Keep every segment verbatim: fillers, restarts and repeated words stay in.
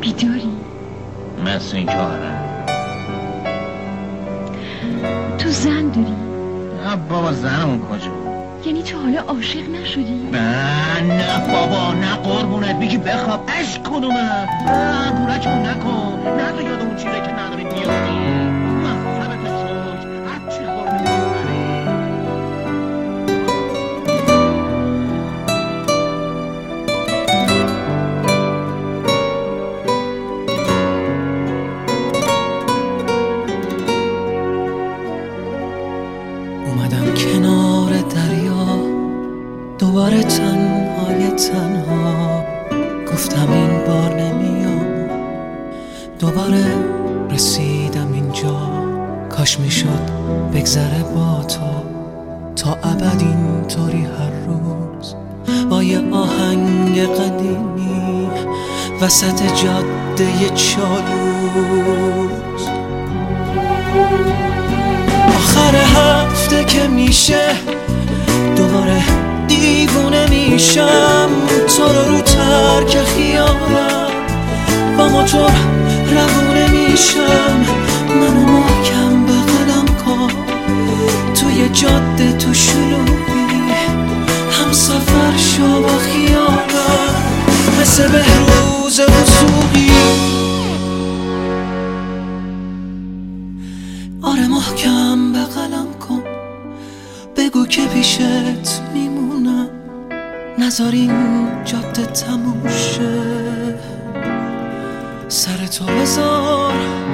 بیداری؟ مثل این که آره. تو زن داری؟ نه بابا زنمون کجا؟ یعنی تو حالا عاشق نشدی؟ نه نه بابا نه قربونت بگی بخواب عشق کنومه. نه بورکمون نکن، نه تو یاد اون چیزه که نداری بیاری. مصبت چوش هر چی خورده میبری. اومدم کنار دریا دوباره تنهای تنها، گفتم این بار نمیام. دوباره رسیدم اینجا، کاش میشد بگذره با تو تا ابد اینطوری هر روز با یه آهنگ قدیمی وسط جاده چالوس. آخر هفته که میشه دوباره دیوونه میشم، تو رو رو ترک خیالم با موتور روونه میشم. منو محکم بغلم کن توی جاده تو شلوغی، هم سفر شو با خیالم مثل بهروز وثوقی. آره محکم بغلم کن، بگو که پیشت میمونم، نذار این جاده تموم شه. سر تو بذار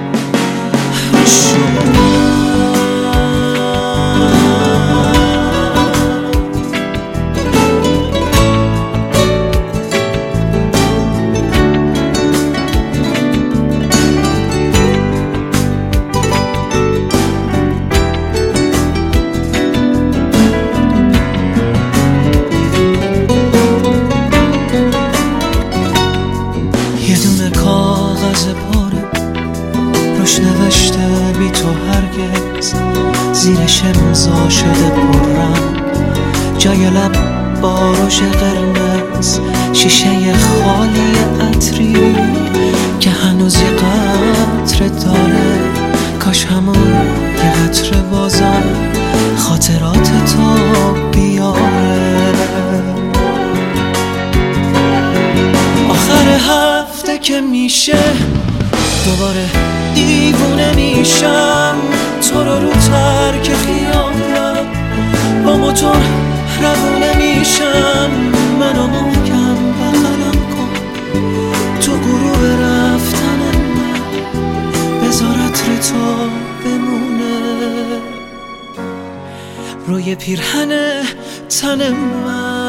یه دونه کاغذ پاره روش نوشته بی تو هرگز، زیرش امضا شده پررنگ جای لب با روش قرمز. شیشه خالی عطری که هنوز یه قطره داره، کاش همون یه قطره بازم خاطرات تو بیاره. آخر هفته که میشه دوباره دیوونه میشم، تو رو رو ترک خیالم با موتور روونه میشم. منو محکم بغلم کن تو غروب رفتن من، بذار عطر تو بمونه روی پیرهن تن من.